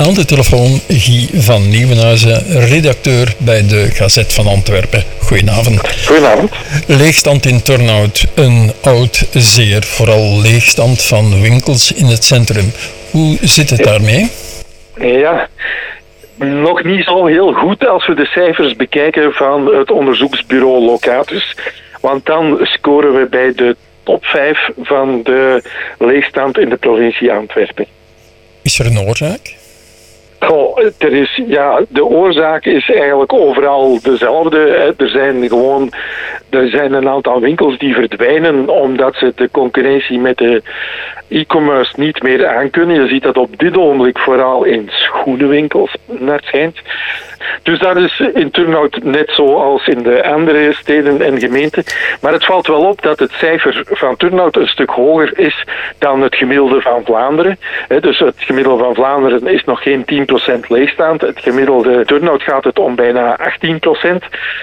Aan de telefoon Guy van Nieuwenhuizen, redacteur bij de Gazet van Antwerpen. Goedenavond. Goedenavond. Leegstand in Turnhout, een oud zeer, vooral leegstand van winkels in het centrum. Hoe zit het daarmee? Ja, nog niet zo heel goed als we de cijfers bekijken van het onderzoeksbureau Locatus. Want dan scoren we bij de top 5 van de leegstand in de provincie Antwerpen. Is er een oorzaak? De oorzaak is eigenlijk overal dezelfde. Er zijn een aantal winkels die verdwijnen omdat ze de concurrentie met de e-commerce niet meer aankunnen. Je ziet dat op dit ogenblik vooral in schoenenwinkels, naar het schijnt. Dus dat is in Turnhout net zoals in de andere steden en gemeenten. Maar het valt wel op dat het cijfer van Turnhout een stuk hoger is dan het gemiddelde van Vlaanderen. Dus het gemiddelde van Vlaanderen is nog geen 10% leegstaand. Het gemiddelde Turnhout gaat het om bijna 18%.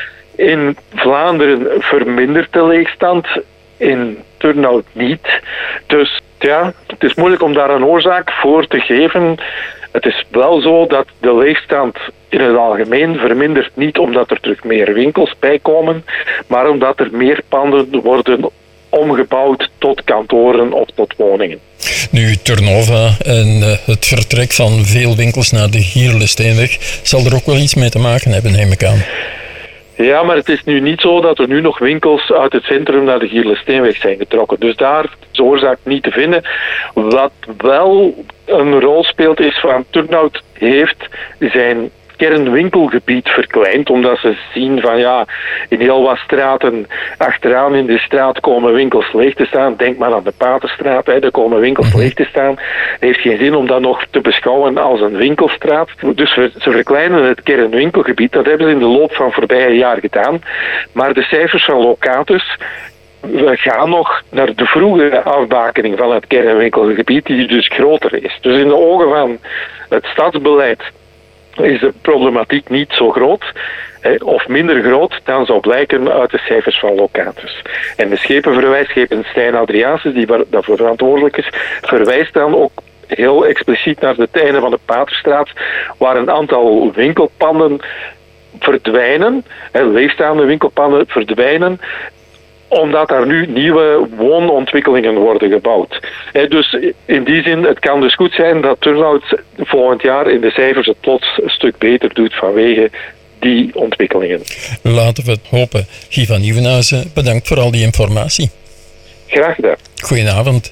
In Vlaanderen vermindert de leegstand, in Turnhout niet. Dus ja, het is moeilijk om daar een oorzaak voor te geven. Het is wel zo dat de leegstand in het algemeen vermindert niet omdat er terug meer winkels bijkomen, maar omdat er meer panden worden omgebouwd tot kantoren of tot woningen. Nu, Turnhout en het vertrek van veel winkels naar de Gierle-Steenweg zal er ook wel iets mee te maken hebben, neem ik aan. Ja, maar het is nu niet zo dat er nu nog winkels uit het centrum naar de Gierle-Steenweg zijn getrokken. Dus daar is de oorzaak niet te vinden. Wat wel een rol speelt is van Turnhout heeft zijn kernwinkelgebied verkleind, omdat ze zien van in heel wat straten achteraan in de straat komen winkels leeg te staan. Denk maar aan de Paterstraat, daar komen winkels leeg te staan. Het heeft geen zin om dat nog te beschouwen als een winkelstraat. Dus ze verkleinen het kernwinkelgebied. Dat hebben ze in de loop van voorbije jaar gedaan. Maar de cijfers van Locatus, we gaan nog naar de vroege afbakening van het kernwinkelgebied, die dus groter is. Dus in de ogen van het stadsbeleid is de problematiek niet zo groot of minder groot dan zou blijken uit de cijfers van Locatus. En de schepen Stijn Adriaanse, die daarvoor verantwoordelijk is, verwijst dan ook heel expliciet naar het einde van de Paterstraat, waar een aantal winkelpanden verdwijnen, leegstaande winkelpanden verdwijnen, omdat daar nu nieuwe woonontwikkelingen worden gebouwd. Dus in die zin, het kan dus goed zijn dat Turnhout volgend jaar in de cijfers het plots een stuk beter doet vanwege die ontwikkelingen. Laten we het hopen. Guy van Nieuwenhuizen, bedankt voor al die informatie. Graag gedaan. Goedenavond.